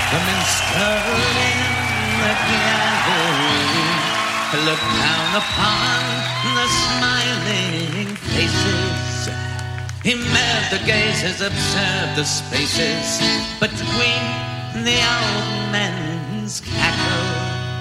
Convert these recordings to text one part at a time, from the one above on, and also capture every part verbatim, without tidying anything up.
The minstrel in the gallery look down upon the smiling faces. He met the gazes, observed the spaces between the old men's cackle.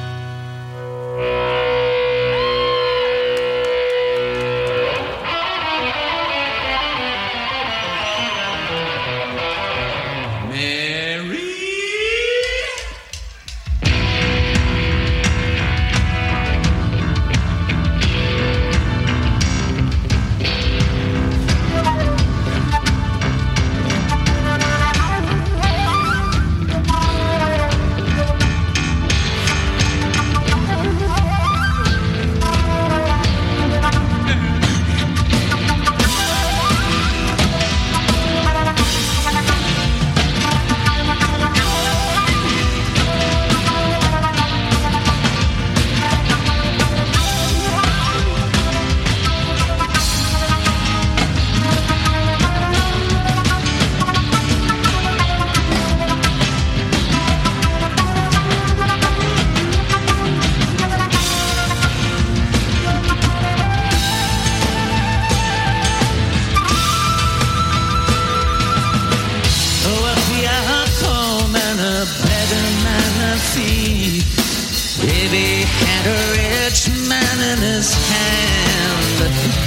Baby had a rich man in his hand,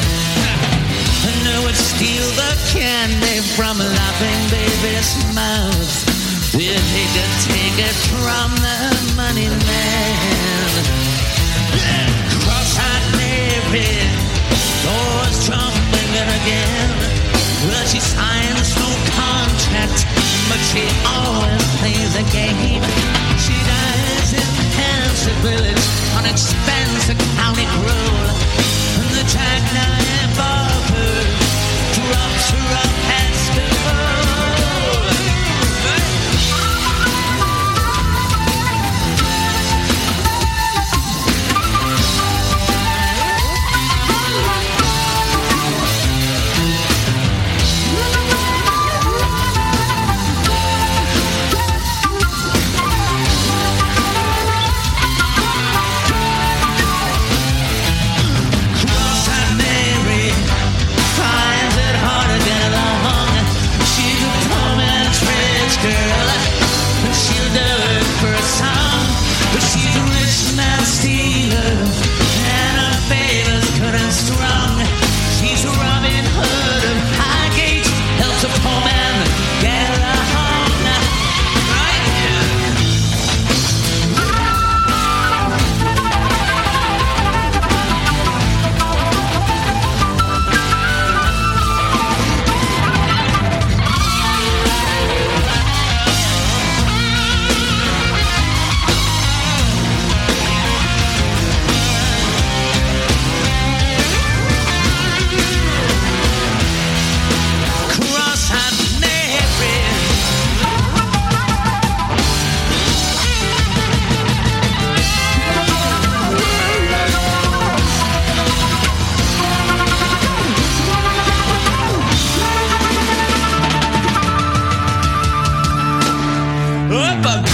and who would steal the candy from laughing baby's mouth if he could take it from the money man. Cross-eyed Mary, doors jumping in again. Well, she signs no contract, but she always plays a game. She dies in Hampshire Village on expensive county road, and the jackknife of her drops her up past the Opa!